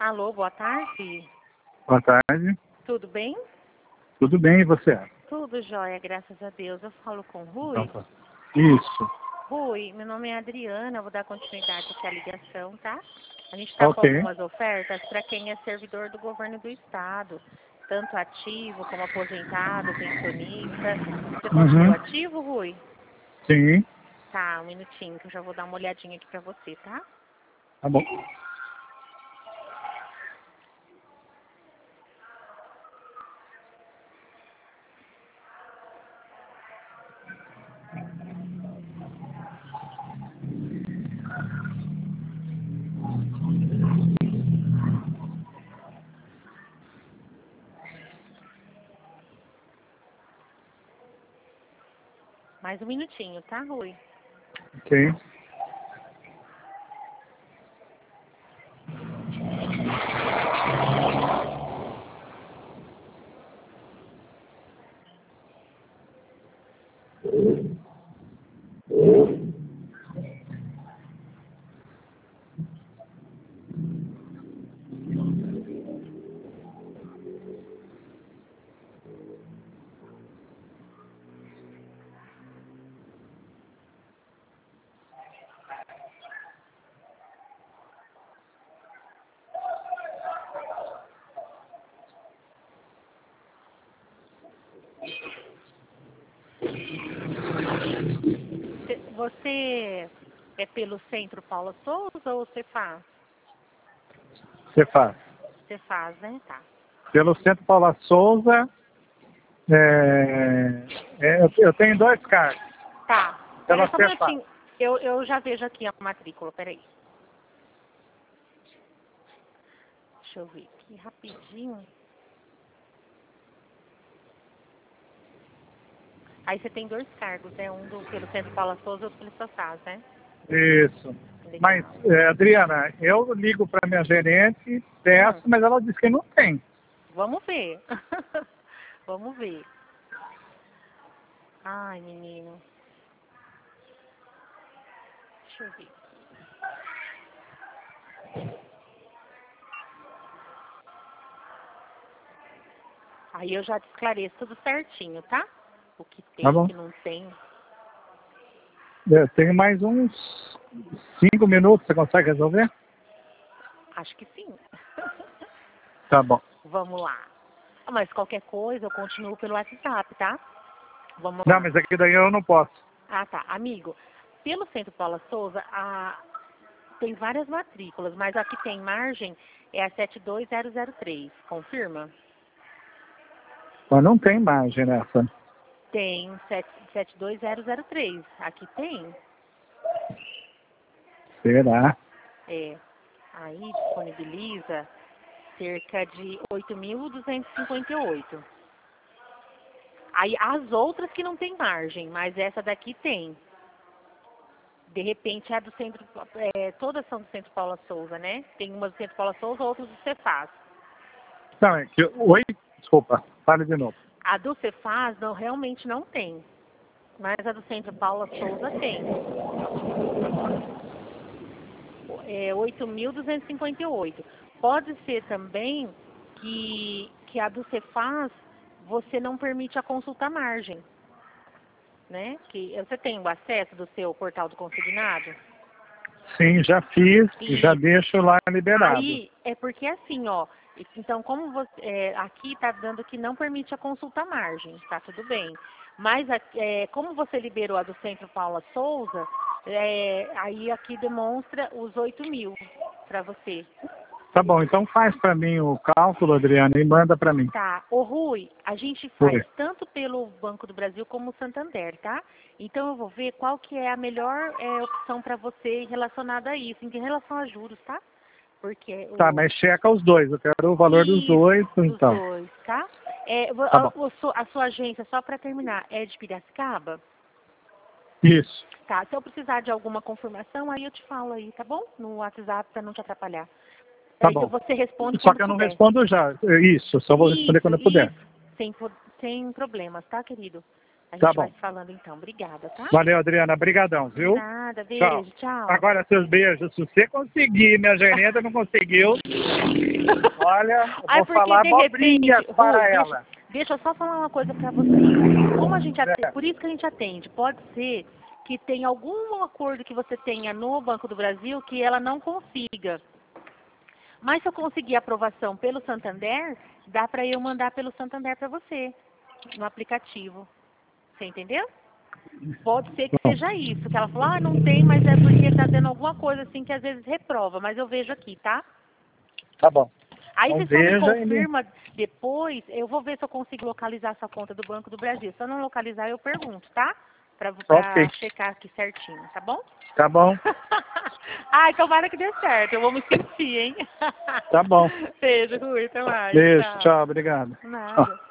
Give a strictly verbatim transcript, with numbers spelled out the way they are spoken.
Alô, boa tarde. Boa tarde. Tudo bem? Tudo bem, e você? Tudo jóia, graças a Deus. Eu falo com o Rui. Então, tá. Isso. Rui, meu nome é Adriana, eu vou dar continuidade aqui à ligação, tá? A gente está com Ok. algumas ofertas para quem é servidor do governo do estado, tanto ativo como aposentado, pensionista. Você continua Uhum. ativo, Rui? Sim, Tá, um minutinho que eu já vou dar uma olhadinha aqui para você, tá? tá bom. Mais um minutinho, tá, Rui? Ok. Você é pelo Centro Paula Souza ou você faz? Você faz. Você faz, né? Tá. Pelo Centro Paula Souza, é, é, eu, eu tenho dois cargos. Tá. Pela Peraí só um Cefaz. minutinho. Eu, eu já vejo aqui a matrícula, peraí. Deixa eu ver aqui rapidinho. Aí você tem dois cargos, né? Um do, pelo Centro Paula Souza e outro pelo Cefaz, né? Isso. Legal. Mas, é, Adriana, eu ligo para minha gerente, peço, Hum, mas ela disse que não tem. vamos ver. Vamos ver. Ai, menino. Deixa eu ver. Aí eu já te esclareço tudo certinho, tá? O que Tá tem, o bom? que não tem. Eu tenho mais uns cinco minutos, você consegue resolver? Acho que sim. Tá bom. Vamos lá. Ah, mas qualquer coisa eu continuo pelo WhatsApp, tá? Vamos Não, lá. mas aqui daí eu não posso. Ah, tá. Amigo, pelo Centro Paula Souza, a... tem várias matrículas, mas a que tem margem é a sete dois zero zero três. Confirma? Mas não tem margem nessa. Tem sete dois zero zero três. Aqui tem. Será? É. Aí disponibiliza cerca de oito mil duzentos e cinquenta e oito. Aí as outras que não tem margem, mas essa daqui tem. De repente é do centro, é, todas são do Centro Paula Souza, né? Tem umas do Centro Paula Souza, outras do Cefaz. Não, é que... Oi? Desculpa, fale de novo. A do Cefaz não, realmente não tem, mas a do Centro Paula Souza tem. É oito mil duzentos e cinquenta e oito. Pode ser também que, que a do Cefaz você não permite a consulta à margem, né? Que você tem o acesso do seu portal do consignado? Sim, já fiz e já Isso. deixo lá liberado. Aí é porque assim, ó. Então, como você, é, aqui está dando que não permite a consulta à margem, tá tudo bem. Mas é, como você liberou a do Centro Paula Souza, é, aí aqui demonstra os oito mil para você. Tá bom, então faz para mim o cálculo, Adriana, e manda para mim. Tá. Ô Rui, a gente faz Foi. tanto pelo Banco do Brasil como o Santander, tá? Então eu vou ver qual que é a melhor é, opção para você relacionada a isso, em relação a juros, tá? Porque Tá, o... mas checa os dois, eu quero o valor dos Isso, dois, dos então. dois, tá? É, vo- Tá a, bom. o su- a sua agência, só para terminar, é de Piracicaba? Isso. Tá, se eu precisar de alguma confirmação, aí eu te falo aí, tá bom? No WhatsApp, para não te atrapalhar. Tá Aí bom. você responde Só quando que eu não puder. respondo já. Isso, só vou responder Isso, quando eu puder. isso. Sem, pro- sem problemas, tá, querido? A gente Tá vai bom. se falando então. Obrigada, tá? Valeu, Adriana. Brigadão, viu? Nada, beijo, tchau. tchau. Agora, seus beijos. Se você conseguir, minha gerenta não conseguiu, olha, eu Ai, vou porque falar de repente, abobrinhas para Rui, ela. deixa, deixa eu só falar uma coisa pra você. Como a gente atende, É. por isso que a gente atende, pode ser que tenha algum acordo que você tenha no Banco do Brasil que ela não consiga. Mas se eu conseguir aprovação pelo Santander, dá pra eu mandar pelo Santander pra você, no aplicativo. Você entendeu? Pode ser que seja isso, que ela falou, ah, não tem, mas é porque tá tendo alguma coisa assim que às vezes reprova, mas eu vejo aqui, tá? Tá bom. Aí Então, você só me veja e me- confirma depois, eu vou ver se eu consigo localizar essa conta do Banco do Brasil. Se eu não localizar, eu pergunto, tá? Pra, pra Ok. checar aqui certinho, tá bom? Tá bom. Ai, tomara que dê certo, eu vou me sentir, hein? Tá bom. Beijo, Rui, até mais. Beijo, tchau. tchau, obrigado. Nada.